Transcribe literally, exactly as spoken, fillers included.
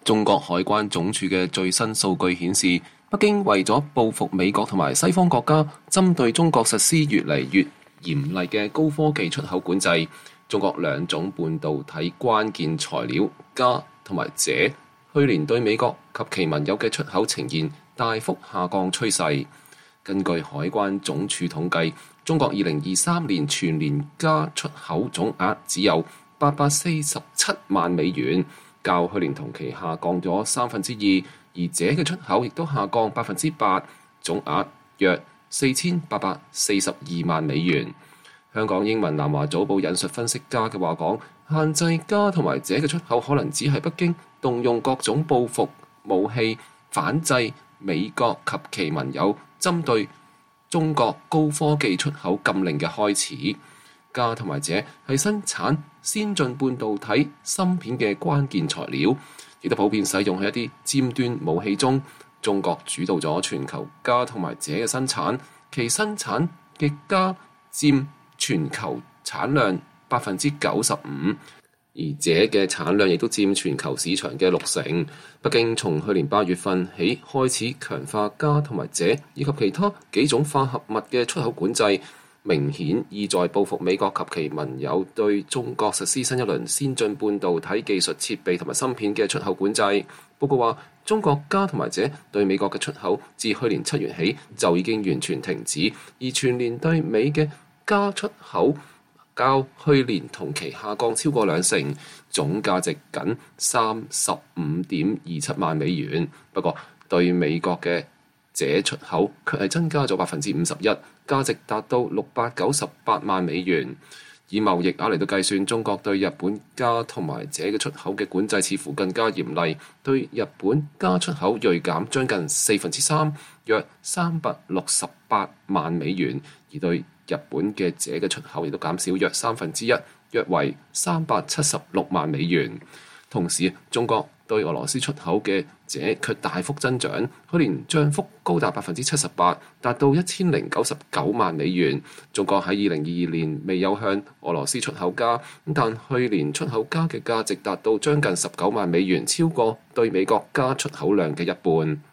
中國海關總署嘅最新數據顯示，北京為咗報復美國同埋西方國家針對中國實施越嚟越嚴厲嘅高科技出口管制，中國兩種半導體關鍵材料鎵同埋鍺，去年對美國及其盟友嘅出口呈現大幅下降趨勢。根據海關總署統計，中國二零二三年全年鎵出口總額只有八百四十七萬美元，較去年同期下降咗三分之二，而鍺嘅出口亦都下降百分之八，總額約四千八百四十二萬美元。香港英文南華早報引述分析家嘅話講，限制鎵同埋鍺嘅出口可能只係北京動用各種報復武器反制美國及其盟友針對中國高科技出口禁令嘅開始。鎵同埋鍺係生產先進半導體芯片嘅關鍵材料，亦都普遍使用喺一啲尖端武器中。中國主導咗全球鎵同埋鍺嘅生產，其生產嘅鎵佔全球產量百分之九十五，而鍺嘅產量亦都佔全球市場嘅六成。北京從去年八月份起開始強化鎵同埋鍺以及其他幾種化合物嘅出口管制，明顯意在報復美國及其盟友對中國實施新一輪先進半導體技術設備同埋芯片嘅出口管制。報告話，中國鎵同埋鍺對美國嘅出口自去年七月起就已經完全停止，而全年對美嘅鎵出口較去年同期下降超過兩成，總價值僅三十五點二七萬美元。不過對美國嘅鍺出口卻係增加咗百分之五十一，價值達到六百九十八萬美元。以貿易額嚟到計算，中國對日本鎵同埋鍺嘅出口嘅管制似乎更加嚴厲，對日本鎵出口銳減將近四分之三，約三百六十八萬美元，而對日本嘅鍺嘅出口亦都減少約三分之一，約為三百七十六萬美元。同時，中國對俄羅斯出口嘅鍺卻大幅增長，去年漲幅高達百分之七十八，達到一千零九十九萬美元。中國喺二零二二年未有向俄羅斯出口鎵，但去年出口鎵嘅價值達到將近十九萬美元，超過對美國鎵出口量嘅一半。